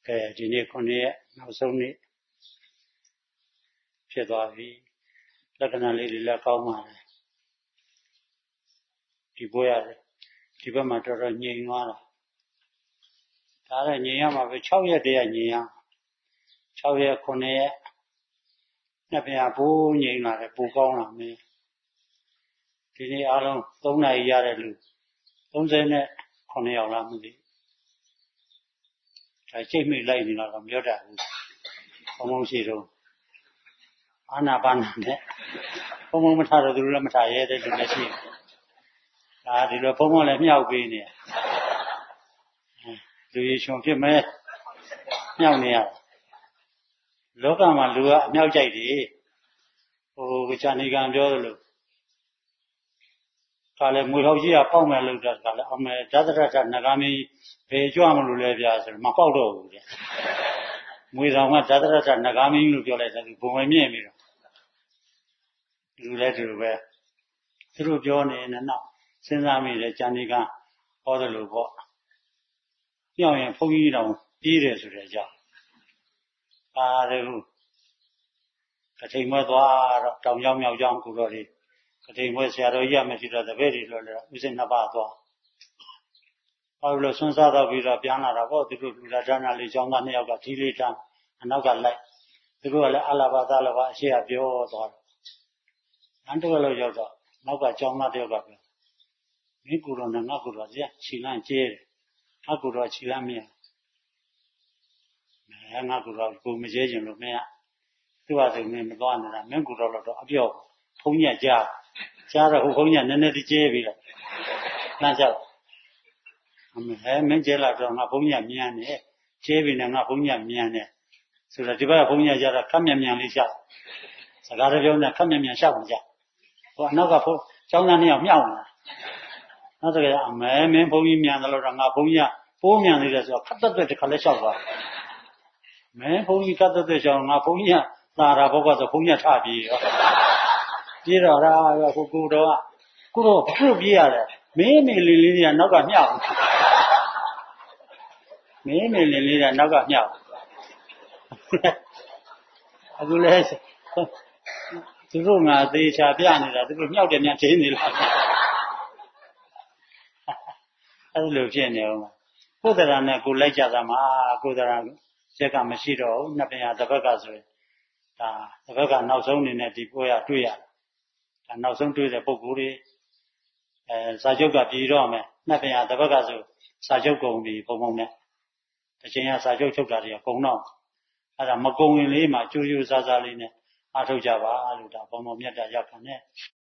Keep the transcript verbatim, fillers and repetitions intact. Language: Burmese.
အဲဒီနေ့ခုနှစ်ရက်နောက်ဆုံးနေ့ဖြစ်သွားပြီလက္ခဏာလေးတွေလည်းကောင်းပါတယ်ဒီပွဲရတယ်ဒီဘက်မှာတော်တော်ငြိမ်သွားတာဒါလည်းငြိမ်ရမှာပဲ၆ရက်တည်းကငြိမ်ရ၆ရက်ခုနှစ်ရက်နှစ်ပြန်ဘိုးငြိမ်လာတယ်ပိုကောင်းလာမယ်ဒီနေ့အားလုံး၃နာရီရတဲ့လူ၃၀နဲ့ခုနှစ်ယောက်လားမသိဒါချိတ်မိလိုက်နေတော့မပြောတတ်ဘူးဘုံဘုံရှိတော့အာနာပါနာနဲ့ဘုံဘုံမထားတော့သူလည်းမထားရဲတဲ့လူလည်းရှိတယ်ဒါဒီလိုဘုံဘုံလည်းမြောက်ပေးနေလူရည်ချွန်ဖြစ်မဲ့မြောက်နေရလောကမှာလူကအမြောက်ကြိုက်တယ်ဟိုဇာနေကံပြောသလိုခါလေမွေထောက်ကြီးကပေါက်မယ်လို့တော့ခါလေအမေဓာတရထနဂါမီဘယ်ကြွမလို့လဲဗျာဆိုတော့မပေါက်တော့ဘူးဗျမွေဆောင်ကဓာတရထနဂါမီလို့ပြောလိုက်တယ်ဘုံဝင်မြင့်ပြီးတော့လူလည်းတူပဲသူတို့ပြောနေနေတော့စဉ်းစားမိတယ်ဇာနေကံဟောတယ်လို့ပေါ့ပြောင်းရင်ဘုန်းကြီးတောင်ပြေးတယ်ဆိုတဲ့အကြောင်းပါတယ်ဘူးကထိန်မွဲသွားတော့တောင်ကြောင်မြောက်ကြောင်ကိုတော့ဒီကထိန်မွဲဆရာတော်ကြီးရမရှိတော့တပည့်တွေလို့လည်းဥစဉ်နှစ်ပါးသွားဟောလို့ဆွမ်းစားတော့ပြီးတော့ပြန်လာတာပေါ့သူတို့လူလာဒါနာလေးကျောင်းသားနှစ်ယောက်ကဒီလေးတန်းအနောက်ကလိုက်သူတို့ကလည်းအလာဘာသာလာဘာအရှိအပြောသွားတယ်အန်တော်လို့ရောက်တော့နောက်ကကျောင်းသားတယောက်ကပြောမင်းကိုယ်တော်နဲ့ငါကိုယ်တော်ကြီးခြိလန့်ကျဲတယ်ငါကိုယ်တော်ခြိလန့်မရအဲငါကိုယ်တော်ကိုမကျဲခြင်းလို့မရသူ့ဟာဆိုမင်းမသွားနေတာမင်းကိုယ်တော်တော့အပြော့ဘုန်းကြီးကြားကြားတော့ဟိုဘုန်းကြီးနည်းနည်းတည်းကျဲပြီးတော့နှမ်းကြောက်အမေဟဲမင်းကျဲလာတော့ငါဘုန်းကြီးမြန်နေကျဲပြီးနေငါဘုန်းကြီးမြန်နေဆိုတော့ဒီဘက်ကဘုန်းကြီးကျတော့ခက်မြန်မြန်လေးရှောက်စကားတပြောနဲ့ခက်မြန်မြန်ရှောက်နေကြဟိုအနောက်ကဘုန်းကျောင်းသားနှစ်ယောက်မြောက်နေတာနောက်တကယ်အမဲမင်းဘုန်းကြီးမြန်တယ်လို့တော့ငါဘုန်းကြီးပိုးမြန်နေတယ်ဆိုတော့ခက်တက်တဲ့တစ်ခါလဲရှောက်သွားမင်းဘုန်းကြီးခက်တက်တဲ့ရှောက်ငါဘုန်းကြီးသာရာဘောကဆိုဘုန်းကြီးထပြေးရောပြေးတော့ရာကိုကိုတော့ကိုတော့ပြုတ်ပြေးရတယ်မင်းမေလေးလေးကနောက်ကမြောက်မင်းမေလေးလေးကနောက်ကမြောက်အခုလဲသူတို့ငါသေးချာပြနေတာသူတို့မြောက်တယ်များချင်းနေလားအဲ့လိုဖြစ်နေအောင်ကိုယ်တရာနဲ့ကိုလိုက်ကြတာမှာကိုယ်တရာရက်ကမရှိတော့ဘူးနှစ်ပင်ရတစ်ဘက်ကဆိုရင်ဒါတစ်ဘက်ကနောက်ဆုံးအနေနဲ့ဒီပွဲရတွေ့ရဒါနောက်ဆုံးတွေ့တဲ့ပုံကိုယ်တွေအဲစာချုပ်ကပြည်တော့မယ်နှစ်ပင်ရတစ်ဘက်ကဆိုစာချုပ်ကုန်ပြီပုံပုံနဲ့တစ်ချိန်ကစာချုပ်ချုပ်တာတွေကကုန်တော့အဲ့ဒါမကုန်ရင်လေးမှာကျိုးကျိုးစားစားလေးနဲ့အားထုတ်ကြပါလို့ဒါဘုံဘုံမြတ်တာရောက်ခံနဲ့